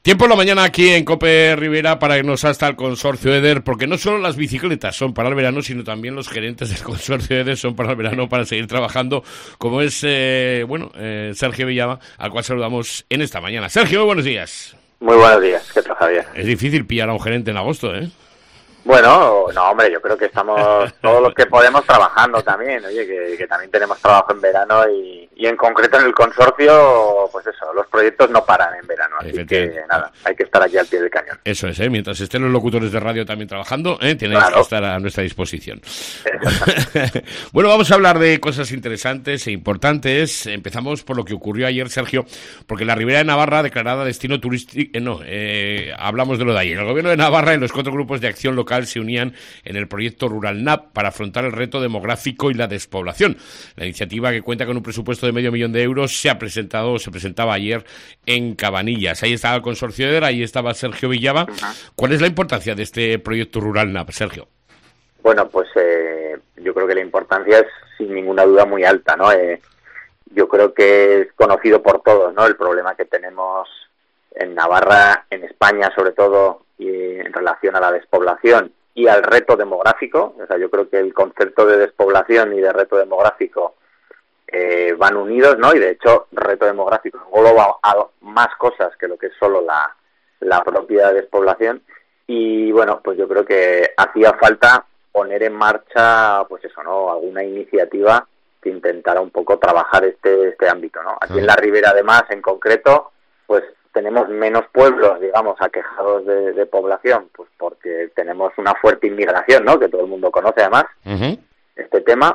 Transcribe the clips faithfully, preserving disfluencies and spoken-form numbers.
Tiempo en la mañana aquí en COPE Rivera para irnos hasta el consorcio EDER, porque no solo las bicicletas son para el verano, sino también los gerentes del consorcio EDER son para el verano, para seguir trabajando, como es, eh, bueno, eh, Sergio Villava, al cual saludamos en esta mañana. Sergio, muy buenos días. Muy buenos días, ¿qué tal, Javier? Es difícil pillar a un gerente en agosto, ¿eh? Bueno, no, hombre, yo creo que estamos todos los que podemos trabajando también, oye, que, que también tenemos trabajo en verano y, y en concreto en el consorcio, pues eso, los proyectos no paran en verano, así que nada, hay que estar aquí al pie del cañón. Eso es, ¿eh? Mientras estén los locutores de radio también trabajando, ¿eh? Tenéis claro. que estar a nuestra disposición. Bueno, vamos a hablar de cosas interesantes e importantes. Empezamos por lo que ocurrió ayer, Sergio, porque la Ribera de Navarra, declarada destino turístico, eh, no, eh, hablamos de lo de ayer. El gobierno de Navarra y los cuatro grupos de acción local se unían en el proyecto Rural N A P para afrontar el reto demográfico y la despoblación. La iniciativa, que cuenta con un presupuesto de medio millón de euros, se ha presentado, se presentaba ayer en Cabanillas. Ahí estaba el consorcio EDER, ahí estaba Sergio Villava. ¿Cuál es la importancia de este proyecto Rural N A P, Sergio? Bueno, pues eh, yo creo que la importancia es sin ninguna duda muy alta, ¿no? Eh, yo creo que es conocido por todos, ¿no? El problema que tenemos en Navarra, en España sobre todo, y en relación a la despoblación y al reto demográfico. O sea, yo creo que el concepto de despoblación y de reto demográfico eh, van unidos, ¿no? Y de hecho, reto demográfico engloba a más cosas que lo que es solo la, la propia despoblación. Y bueno, pues yo creo que hacía falta poner en marcha, pues eso, ¿no? Alguna iniciativa que intentara un poco trabajar este, este ámbito, ¿no? Aquí en la Ribera, además, en concreto, pues tenemos menos pueblos, digamos, aquejados de, de población, pues porque tenemos una fuerte inmigración, ¿no? Que todo el mundo conoce, además, uh-huh. este tema.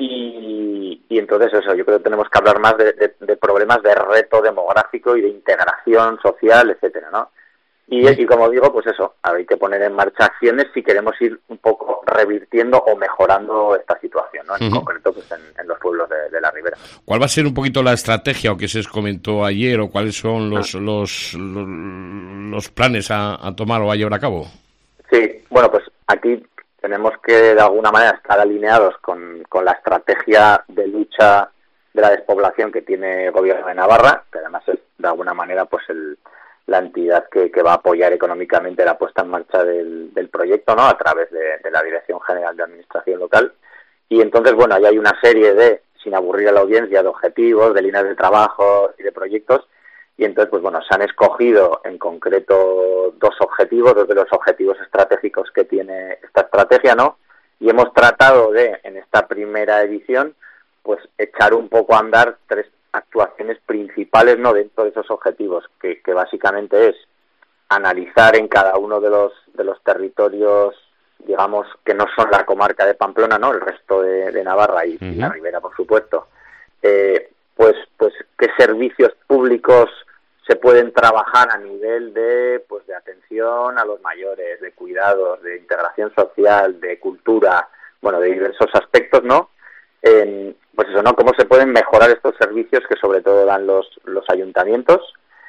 Y, y entonces eso, yo creo que tenemos que hablar más de, de, de problemas de reto demográfico y de integración social, etcétera, ¿no? Y, y como digo, pues eso, hay que poner en marcha acciones si queremos ir un poco revirtiendo o mejorando esta situación, ¿no? En uh-huh. concreto, pues en, en los pueblos de, de la Ribera. ¿Cuál va a ser un poquito la estrategia o que se comentó ayer o cuáles son los uh-huh. los, los, los planes a, a tomar o a llevar a cabo? Sí, bueno, pues aquí tenemos que de alguna manera estar alineados con, con la estrategia de lucha de la despoblación que tiene el Gobierno de Navarra, que además es de alguna manera pues el la entidad que, que va a apoyar económicamente la puesta en marcha del, del proyecto, ¿no? A través de, de la Dirección General de Administración Local. Y entonces, bueno, ahí hay una serie de, sin aburrir a la audiencia, de objetivos, de líneas de trabajo y de proyectos. Y entonces, pues bueno, se han escogido en concreto dos objetivos, dos de los objetivos estratégicos que tiene esta estrategia, ¿no? Y hemos tratado de, en esta primera edición, pues echar un poco a andar tres actuaciones principales, no dentro de esos objetivos, que, que básicamente es analizar en cada uno de los de los territorios, digamos, que no son la comarca de Pamplona, no, el resto de, de Navarra y, uh-huh. y la Ribera, por supuesto, eh, pues pues qué servicios públicos se pueden trabajar a nivel de pues de atención a los mayores, de cuidados, de integración social, de cultura, bueno, de diversos aspectos, ¿no? Eh, pues eso, ¿no? Cómo se pueden mejorar estos servicios que sobre todo dan los, los ayuntamientos.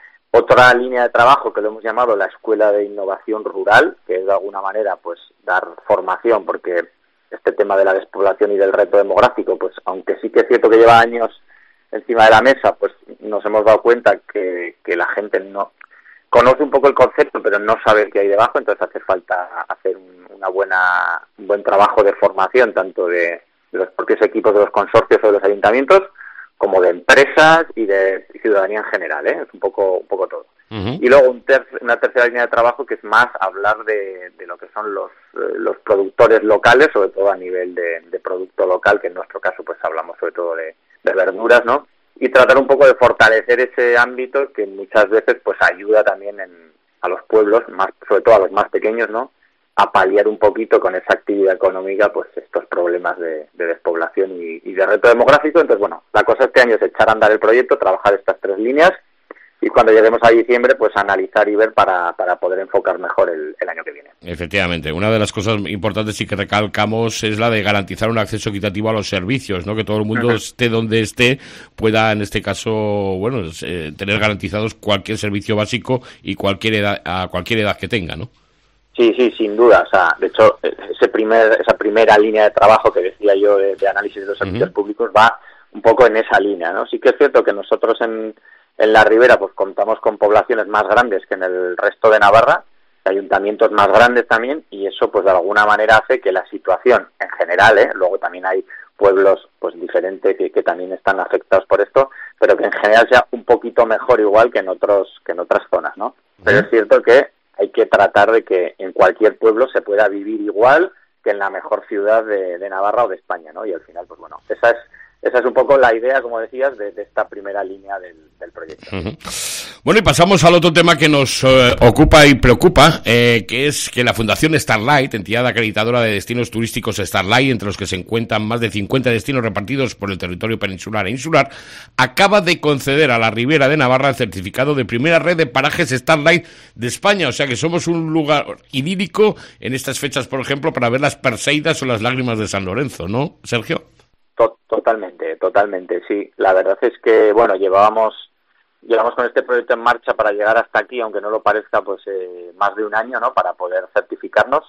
Otra línea de trabajo que lo hemos llamado la Escuela de Innovación Rural, que es de alguna manera pues dar formación, porque este tema de la despoblación y del reto demográfico, pues aunque sí que es cierto que lleva años encima de la mesa, pues nos hemos dado cuenta que, que la gente no conoce un poco el concepto, pero no sabe qué hay debajo, entonces hace falta hacer un, una buena, un buen trabajo de formación, tanto de de los propios equipos de los consorcios o de los ayuntamientos, como de empresas y de ciudadanía en general, ¿eh? Es un poco un poco todo. Uh-huh. Y luego un ter- una tercera línea de trabajo que es más hablar de, de lo que son los eh, los productores locales, sobre todo a nivel de, de producto local, que en nuestro caso pues hablamos sobre todo de, de verduras, ¿no? Y tratar un poco de fortalecer ese ámbito que muchas veces pues ayuda también en, a los pueblos, más sobre todo a los más pequeños, ¿no? A paliar un poquito con esa actividad económica pues estos problemas de, de despoblación y, y de reto demográfico. Entonces, bueno, la cosa este año es echar a andar el proyecto, trabajar estas tres líneas y cuando lleguemos a diciembre, pues analizar y ver para, para poder enfocar mejor el, el año que viene. Efectivamente, una de las cosas importantes y que recalcamos es la de garantizar un acceso equitativo a los servicios, ¿no? Que todo el mundo, uh-huh. esté donde esté, pueda en este caso, bueno, eh, tener garantizados cualquier servicio básico y cualquier edad, a cualquier edad que tenga, ¿no? Sí, sí, sin duda. O sea, de hecho, ese primer, esa primera línea de trabajo que decía yo de, de análisis de los servicios uh-huh. públicos va un poco en esa línea, ¿no? Sí que es cierto que nosotros en, En la Ribera pues contamos con poblaciones más grandes que en el resto de Navarra, ayuntamientos más grandes también, y eso pues de alguna manera hace que la situación en general, ¿eh? Luego también hay pueblos pues diferentes que, que también están afectados por esto, pero que en general sea un poquito mejor igual que en otros que en otras zonas, ¿no? Pero es cierto que hay que tratar de que en cualquier pueblo se pueda vivir igual que en la mejor ciudad de, de Navarra o de España, ¿no? Y al final, pues bueno, esa es esa es un poco la idea, como decías, de, de esta primera línea del, del proyecto. Uh-huh. Bueno, y pasamos al otro tema que nos eh, ocupa y preocupa, eh, que es que la Fundación Starlight, entidad acreditadora de destinos turísticos Starlight, entre los que se encuentran más de cincuenta destinos repartidos por el territorio peninsular e insular, acaba de conceder a la Ribera de Navarra el certificado de primera red de parajes Starlight de España. O sea que somos un lugar idílico en estas fechas, por ejemplo, para ver las Perseidas o las lágrimas de San Lorenzo, ¿no, Sergio? Totalmente, totalmente, sí. La verdad es que, bueno, llevábamos llevamos con este proyecto en marcha para llegar hasta aquí, aunque no lo parezca, pues eh, más de un año, ¿no?, para poder certificarnos.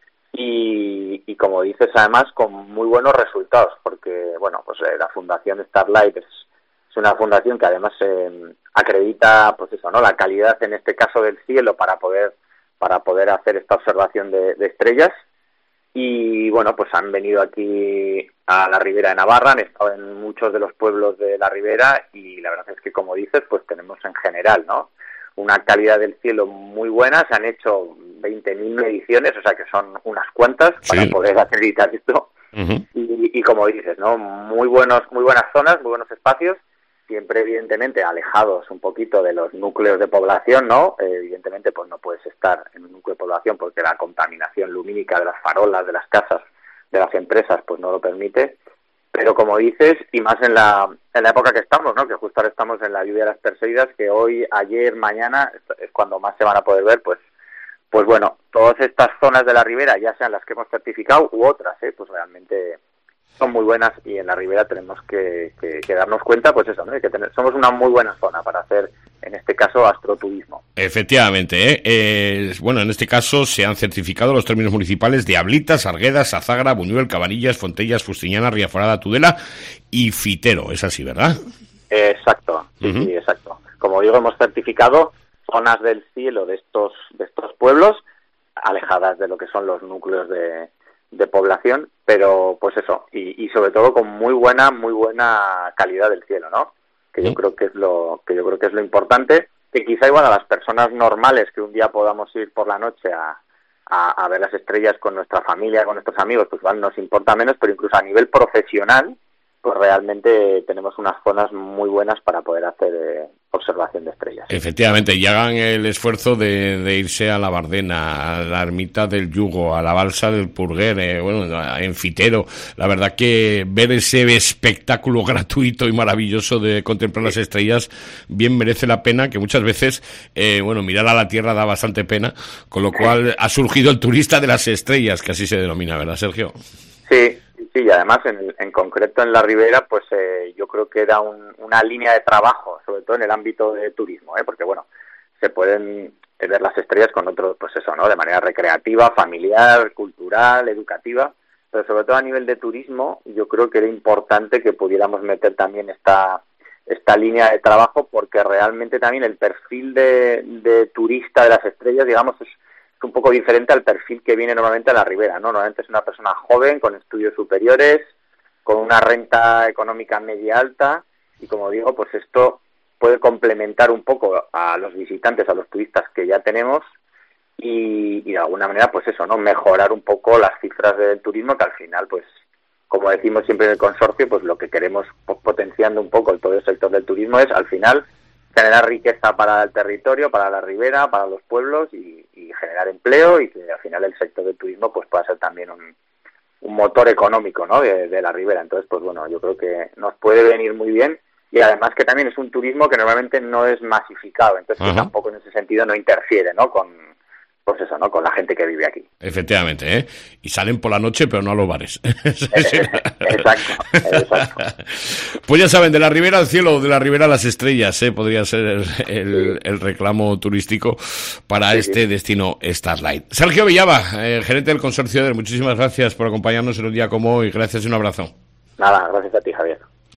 Y, y como dices, además, con muy buenos resultados, porque, bueno, pues eh, la Fundación Starlight es, es una fundación que además eh, acredita, pues eso, ¿no?, la calidad, en este caso, del cielo para poder para poder hacer esta observación de, de estrellas. Y bueno, pues han venido aquí a la Ribera de Navarra, han estado en muchos de los pueblos de la Ribera y la verdad es que, como dices, pues tenemos en general, ¿no?, una calidad del cielo muy buena. Se han hecho veinte mil mediciones, o sea que son unas cuantas para sí. poder acreditar esto. Uh-huh. Y, y como dices, ¿no?, muy buenos, muy buenas zonas, muy buenos espacios, siempre evidentemente alejados un poquito de los núcleos de población, ¿no? Eh, evidentemente pues no puedes estar en un núcleo de población porque la contaminación lumínica de las farolas, de las casas, de las empresas, pues no lo permite. Pero como dices, y más en la en la época que estamos, ¿no?, que justo ahora estamos en la lluvia de las Perseidas, que hoy, ayer, mañana es cuando más se van a poder ver, pues pues bueno, todas estas zonas de la Ribera, ya sean las que hemos certificado u otras, ¿eh?, pues realmente son muy buenas, y en la Ribera tenemos que, que, que darnos cuenta, pues eso, ¿no?, que tener, somos una muy buena zona para hacer, en este caso, astroturismo. Efectivamente, ¿eh? Eh, bueno, en este caso se han certificado los términos municipales de Ablitas, Arguedas, Sazagra, Buñuel, Cabanillas, Fontellas, Fustiñana, Riaforada, Tudela y Fitero. Es así, ¿verdad? Eh, exacto, sí, uh-huh. sí, exacto. Como digo, hemos certificado zonas del cielo de estos de estos pueblos, alejadas de lo que son los núcleos de de población, pero pues eso, y, y sobre todo con muy buena, muy buena calidad del cielo, ¿no? Que yo creo que es lo, que yo creo que es lo importante, que quizá igual a las personas normales que un día podamos ir por la noche a, a, a ver las estrellas con nuestra familia, con nuestros amigos, pues igual nos importa menos, pero incluso a nivel profesional, pues realmente tenemos unas zonas muy buenas para poder hacer eh, observación de estrellas. Efectivamente, y hagan el esfuerzo de, de irse a la Bardena, a la Ermita del Yugo, a la Balsa del Purguer, eh, bueno, en Fitero. La verdad que ver ese espectáculo gratuito y maravilloso de contemplar las estrellas bien merece la pena, que muchas veces, eh, bueno, mirar a la Tierra da bastante pena, con lo cual ha surgido el turista de las estrellas, que así se denomina, ¿verdad, Sergio? Sí. Sí, y además, en, en concreto en la Ribera, pues eh, yo creo que era un, una línea de trabajo, sobre todo en el ámbito de turismo, ¿eh? Porque, bueno, se pueden ver las estrellas con otro, pues eso, ¿no?, de manera recreativa, familiar, cultural, educativa, pero sobre todo a nivel de turismo, yo creo que era importante que pudiéramos meter también esta esta línea de trabajo, porque realmente también el perfil de, de turista de las estrellas, digamos, es un poco diferente al perfil que viene normalmente a la Ribera, ¿no? Normalmente es una persona joven, con estudios superiores, con una renta económica media alta, y como digo, pues esto puede complementar un poco a los visitantes, a los turistas que ya tenemos, y, y de alguna manera, pues eso, ¿no?, mejorar un poco las cifras del turismo, que al final, pues, como decimos siempre en el consorcio, pues lo que queremos, pues, potenciando un poco todo el sector del turismo, es al final generar riqueza para el territorio, para la Ribera, para los pueblos, y, y generar empleo, y que al final el sector del turismo pues pueda ser también un, un motor económico, ¿no?, de, de la Ribera. Entonces, pues bueno, yo creo que nos puede venir muy bien, y además que también es un turismo que normalmente no es masificado, entonces que tampoco en ese sentido no interfiere, ¿no?, con pues eso, ¿no?, con la gente que vive aquí. Efectivamente, ¿eh? Y salen por la noche, pero no a los bares. Exacto, exacto. Pues ya saben, de la Ribera al cielo, de la Ribera a las estrellas, ¿eh? Podría ser el, el, el reclamo turístico para sí, este sí. destino Starlight. Sergio Villaba, el gerente del consorcio E D E R, muchísimas gracias por acompañarnos en un día como hoy. Gracias y un abrazo. Nada, gracias a ti, Javier.